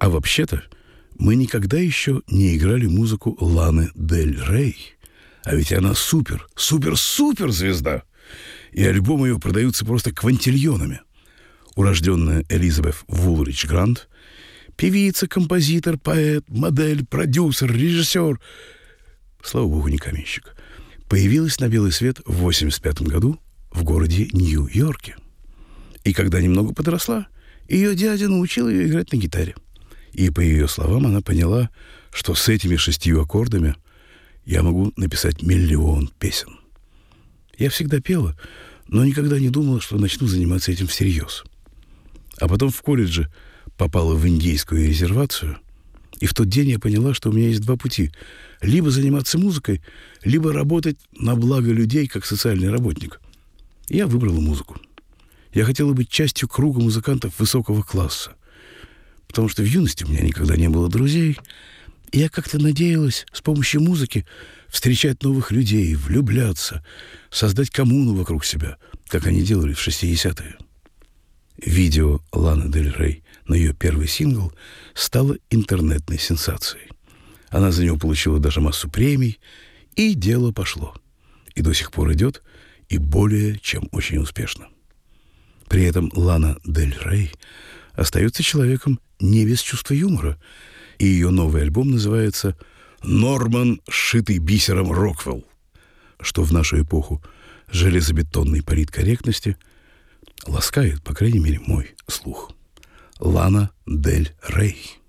А вообще-то мы никогда еще не играли музыку Ланы Дель Рей. А ведь она супер звезда. И альбомы ее продаются просто квантильонами. Урожденная Элизабет Вулрич Грант, певица, композитор, поэт, модель, продюсер, режиссер, слава богу, не каменщик, появилась на белый свет в 1985 году в городе Нью-Йорке. И когда немного подросла, ее дядя научил ее играть на гитаре. И, по ее словам, она поняла, что с этими 6 аккордами я могу написать 1 миллион песен. Я всегда пела, но никогда не думала, что начну заниматься этим всерьез. А потом в колледже попала в индейскую резервацию, и в тот день я поняла, что у меня есть 2 пути. Либо заниматься музыкой, либо работать на благо людей как социальный работник. Я выбрала музыку. Я хотела быть частью круга музыкантов высокого класса, потому что в юности у меня никогда не было друзей, и я как-то надеялась с помощью музыки встречать новых людей, влюбляться, создать коммуну вокруг себя, как они делали в 60-е. Видео Ланы Дель Рей на ее первый сингл стало интернетной сенсацией. Она за него получила даже массу премий, и дело пошло. И до сих пор идет, и более чем очень успешно. При этом Лана Дель Рей остается человеком не без чувства юмора, и ее новый альбом называется «Норман, сшитый бисером Роквелл», что в нашу эпоху железобетонной политкорректности ласкает, по крайней мере, мой слух. Лана Дель Рей.